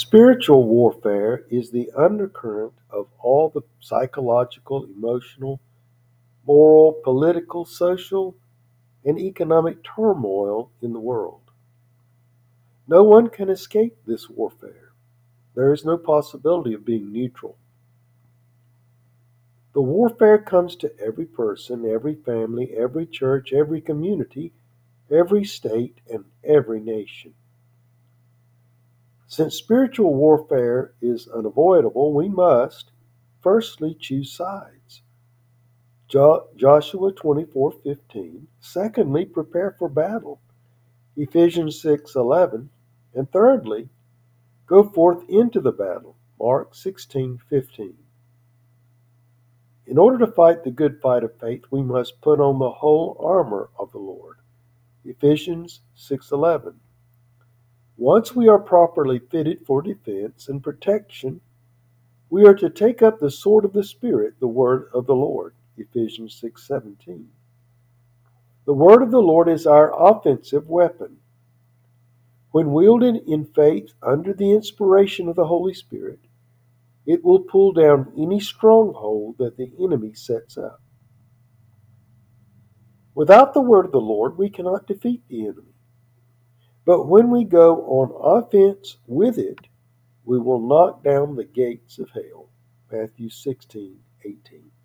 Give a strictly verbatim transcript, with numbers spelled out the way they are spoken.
Spiritual warfare is the undercurrent of all the psychological, emotional, moral, political, social, and economic turmoil in the world. No one can escape this warfare. There is no possibility of being neutral. The warfare comes to every person, every family, every church, every community, every state, and every nation. Since spiritual warfare is unavoidable, we must firstly choose sides. Jo- Joshua twenty-four fifteen. Secondly, prepare for battle. Ephesians six eleven. And thirdly, go forth into the battle. Mark sixteen fifteen. In order to fight the good fight of faith, we must put on the whole armor of the Lord. Ephesians six eleven. Once we are properly fitted for defense and protection, we are to take up the sword of the Spirit, the word of the Lord. Ephesians six seventeen. The word of the Lord is our offensive weapon. When wielded in faith under the inspiration of the Holy Spirit, it will pull down any stronghold that the enemy sets up. Without the word of the Lord, we cannot defeat the enemy. But when we go on offense with it, we will knock down the gates of hell. Matthew sixteen eighteen.